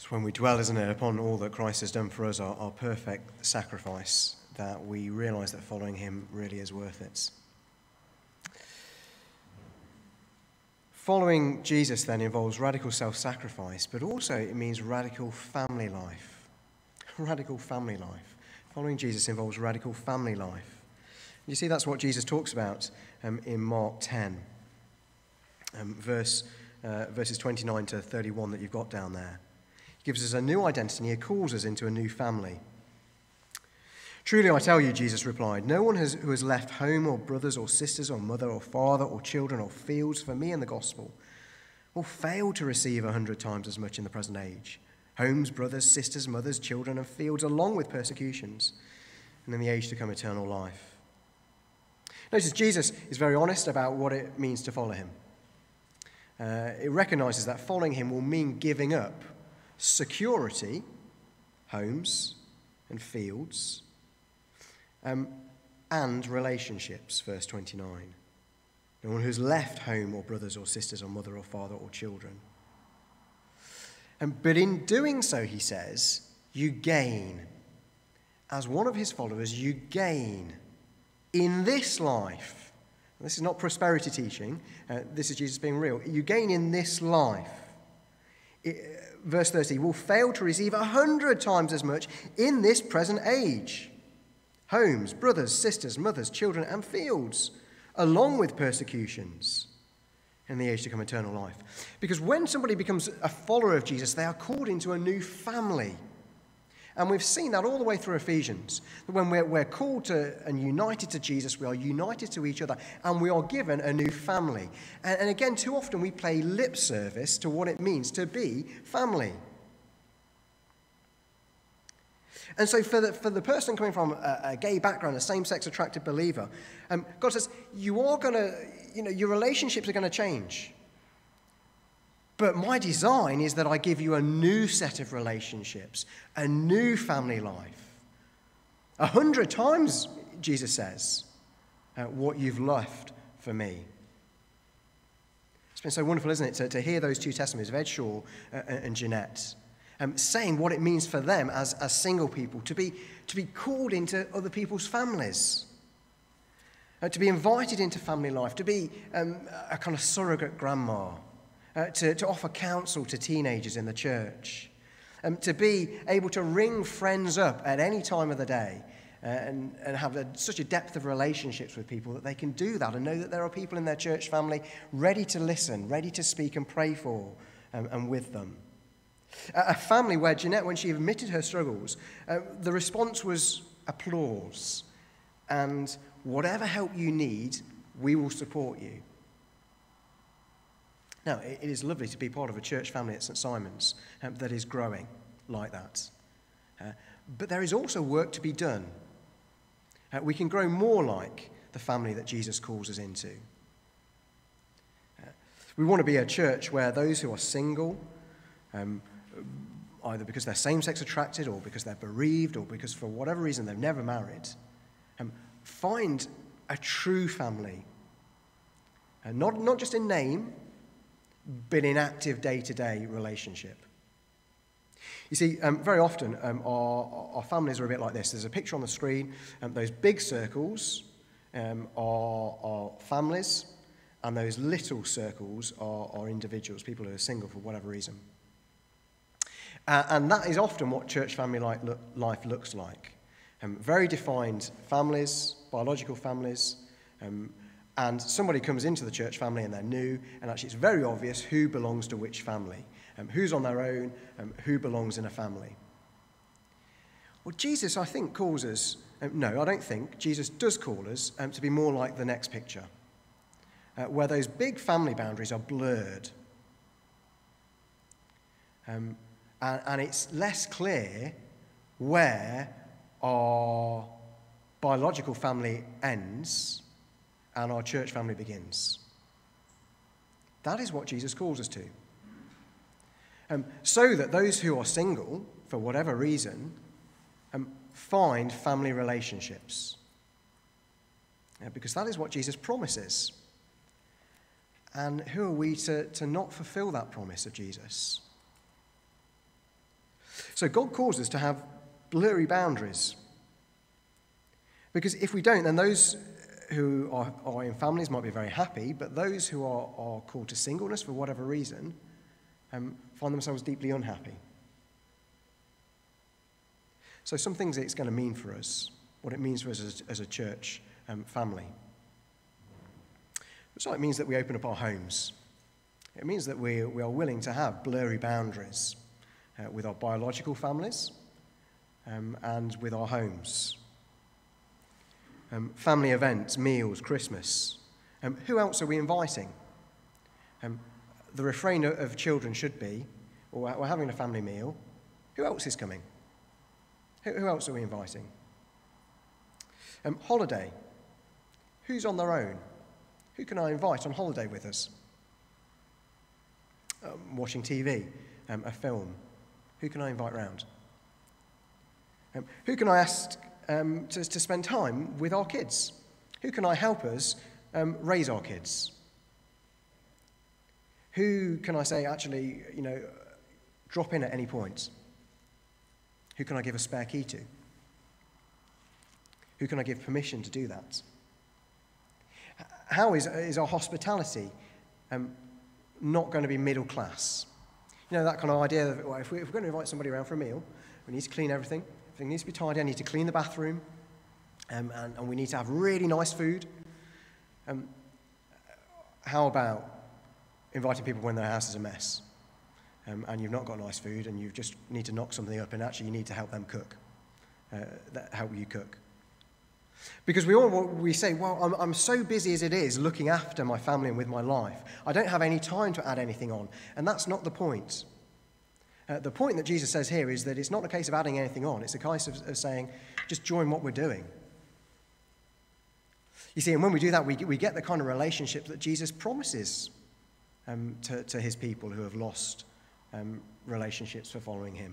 It's when we dwell, isn't it, upon all that Christ has done for us, our perfect sacrifice, that we realise that following him really is worth it. Following Jesus then involves radical self-sacrifice, but also it means radical family life. Radical family life. Following Jesus involves radical family life. You see, that's what Jesus talks about in Mark 10, verses 29 to 31 that you've got down there. He gives us a new identity and he calls us into a new family. Truly I tell you, Jesus replied, no one who has left home or brothers or sisters or mother or father or children or fields for me and the gospel will fail to receive 100 times as much in the present age. Homes, brothers, sisters, mothers, children and fields along with persecutions, and in the age to come eternal life. Notice Jesus is very honest about what it means to follow him. It recognises that following him will mean giving up security, homes and fields, and relationships, verse 29. No one who's left home or brothers or sisters or mother or father or children. But in doing so, he says, you gain. As one of his followers, you gain in this life. This is not prosperity teaching. This is Jesus being real. You gain in this life. Verse 30, will fail to receive 100 times as much in this present age. Homes, brothers, sisters, mothers, children, and fields, along with persecutions, in the age to come eternal life. Because when somebody becomes a follower of Jesus, they are called into a new family. And we've seen that all the way through Ephesians. That when we're called to and united to Jesus, we are united to each other, and we are given a new family. And again, too often we pay lip service to what it means to be family. And so for the person coming from a gay background, a same-sex attracted believer, God says, your relationships are going to change. But my design is that I give you a new set of relationships, a new family life. 100 times, Jesus says, what you've left for me. It's been so wonderful, isn't it, to hear those two testimonies of Ed Shaw and Jeanette. Saying what it means for them as single people to be called into other people's families, to be invited into family life, to be a kind of surrogate grandma, to offer counsel to teenagers in the church, to be able to ring friends up at any time of the day and have such a depth of relationships with people that they can do that and know that there are people in their church family ready to listen, ready to speak and pray for and with them. A family where Jeanette, when she admitted her struggles, the response was applause. And whatever help you need, we will support you. Now, it is lovely to be part of a church family at St. Simon's that is growing like that. But there is also work to be done. We can grow more like the family that Jesus calls us into. We want to be a church where those who are single, either because they're same-sex attracted or because they're bereaved or because for whatever reason they've never married, find a true family. Not just in name, but in active day-to-day relationship. You see, very often our families are a bit like this. There's a picture on the screen. Those big circles are families, and those little circles are individuals, people who are single for whatever reason. And that is often what church family life looks like. Very defined families, biological families, and somebody comes into the church family and they're new, and actually it's very obvious who belongs to which family, who's on their own, who belongs in a family. Well, Jesus, I think, calls us, no, I don't think, Jesus does call us to be more like the next picture, where those big family boundaries are blurred. And it's less clear where our biological family ends and our church family begins. That is what Jesus calls us to. So that those who are single, for whatever reason, find family relationships. Because that is what Jesus promises. And who are we to not fulfill that promise of Jesus? So God calls us to have blurry boundaries. Because if we don't, then those who are in families might be very happy, but those who are called to singleness for whatever reason find themselves deeply unhappy. So some things it's going to mean for us, what it means for us as a church family. So it means that we open up our homes. It means that we are willing to have blurry boundaries with our biological families and with our homes. Family events, meals, Christmas. Who else are we inviting? The refrain of children should be, we're having a family meal. Who else is coming? Who else are we inviting? Holiday. Who's on their own? Who can I invite on holiday with us? Watching TV, a film. Who can I invite round? Who can I ask to spend time with our kids? Who can I help us raise our kids? Who can I say, actually, drop in at any point? Who can I give a spare key to? Who can I give permission to do that? How is our hospitality not going to be middle class? That kind of idea of, well, if we're going to invite somebody around for a meal, we need to clean everything. Everything needs to be tidy. I need to clean the bathroom. And we need to have really nice food. How about inviting people when their house is a mess? And you've not got nice food and you just need to knock something up and actually you need to help them cook. Help you cook. Because we say, well, I'm so busy as it is looking after my family and with my life. I don't have any time to add anything on. And that's not the point. The point that Jesus says here is that it's not a case of adding anything on. It's a case of saying, just join what we're doing. You see, and when we do that, we get the kind of relationship that Jesus promises to his people who have lost relationships for following him.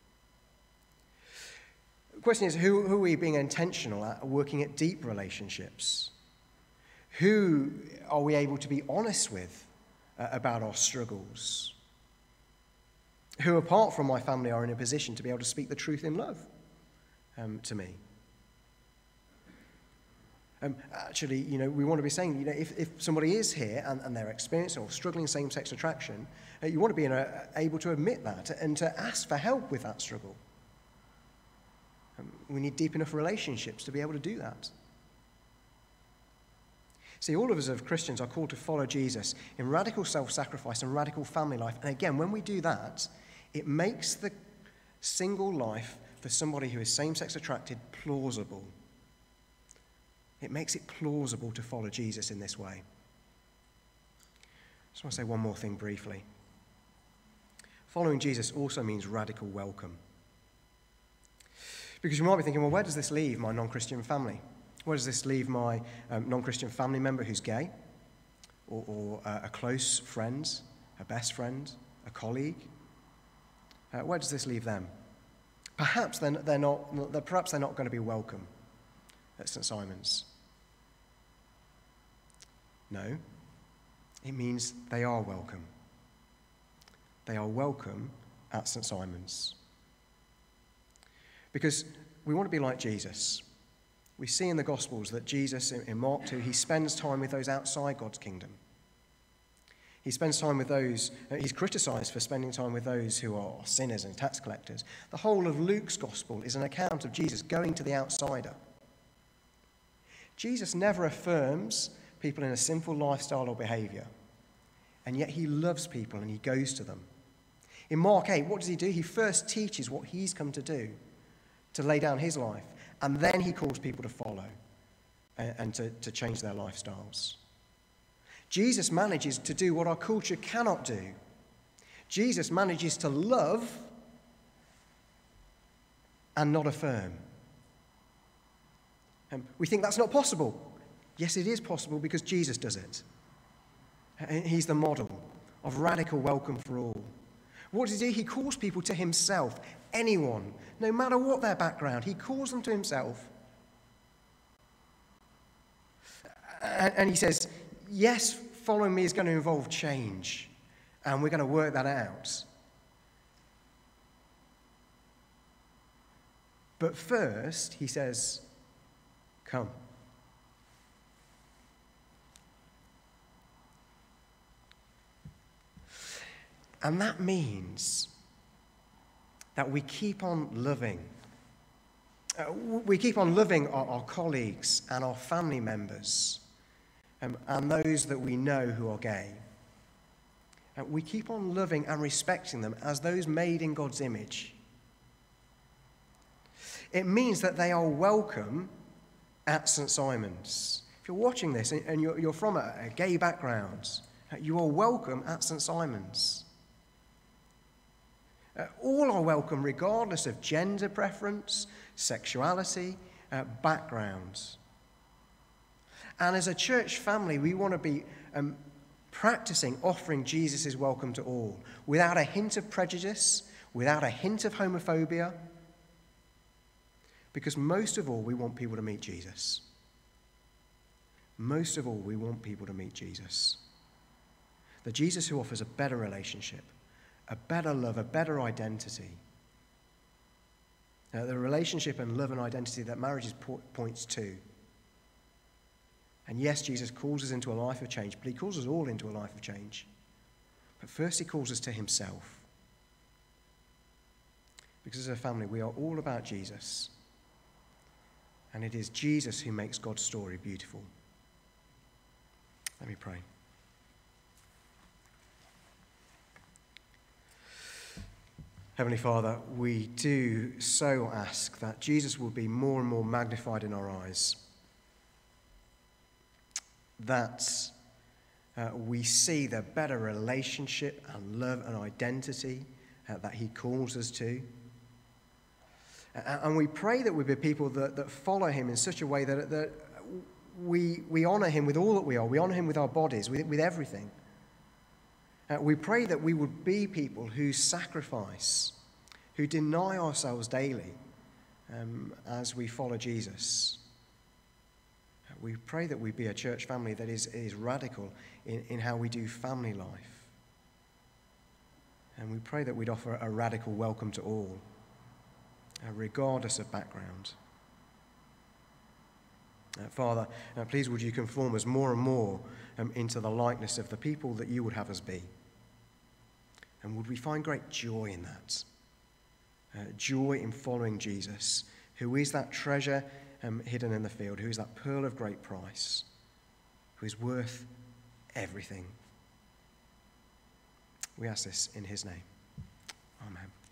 The question is, who are we being intentional at working at deep relationships? Who are we able to be honest with about our struggles? Who, apart from my family, are in a position to be able to speak the truth in love to me? Actually, we want to be saying, if somebody is here and they're experiencing or struggling same-sex attraction, you want to be able to admit that and to ask for help with that struggle. We need deep enough relationships to be able to do that. See, all of us as Christians are called to follow Jesus in radical self-sacrifice and radical family life. And again, when we do that, it makes the single life for somebody who is same-sex attracted plausible. It makes it plausible to follow Jesus in this way. I just want to say one more thing briefly. Following Jesus also means radical welcome. Because you might be thinking, well, where does this leave my non-Christian family? Where does this leave my non-Christian family member who's gay? Or a close friend, a best friend, a colleague? Where does this leave them? Perhaps they're not going to be welcome at St. Simon's. No, it means they are welcome. They are welcome at St. Simon's. Because we want to be like Jesus. We see in the Gospels that Jesus, in Mark 2, he spends time with those outside God's kingdom. He spends time with those, he's criticised for spending time with those who are sinners and tax collectors. The whole of Luke's Gospel is an account of Jesus going to the outsider. Jesus never affirms people in a sinful lifestyle or behaviour, and yet he loves people and he goes to them. In Mark 8, what does he do? He first teaches what he's come to do, to lay down his life, and then he calls people to follow and to change their lifestyles. Jesus manages to do what our culture cannot do. Jesus manages to love and not affirm. We think that's not possible. Yes, it is possible because Jesus does it. He's the model of radical welcome for all. What does he do? He calls people to himself. Anyone, no matter what their background, he calls them to himself. And he says, yes, following me is going to involve change, and we're going to work that out. But first, he says, come. And that means that we keep on loving. We keep on loving our colleagues and our family members and those that we know who are gay. We keep on loving and respecting them as those made in God's image. It means that they are welcome at St. Simon's. If you're watching this and you're from a gay background, you are welcome at St. Simon's. All are welcome regardless of gender preference, sexuality, backgrounds. And as a church family, we want to be practicing offering Jesus' welcome to all, without a hint of prejudice, without a hint of homophobia, because most of all, we want people to meet Jesus. Most of all, we want people to meet Jesus. The Jesus who offers a better relationship, a better love, a better identity. The relationship and love and identity that marriage points to. And yes, Jesus calls us into a life of change, but he calls us all into a life of change. But first he calls us to himself. Because as a family, we are all about Jesus. And it is Jesus who makes God's story beautiful. Let me pray. Heavenly Father, we do so ask that Jesus will be more and more magnified in our eyes. That we see the better relationship and love and identity that he calls us to. And we pray that we be people that follow him in such a way that we honour him with all that we are. We honour him with our bodies, with everything. We pray that we would be people who sacrifice, who deny ourselves daily as we follow Jesus. We pray that we be a church family that is radical in how we do family life. And we pray that we'd offer a radical welcome to all, regardless of background. Father, please would you conform us more and more into the likeness of the people that you would have us be. And would we find great joy in that? Joy in following Jesus, who is that treasure hidden in the field, who is that pearl of great price, who is worth everything. We ask this in his name. Amen.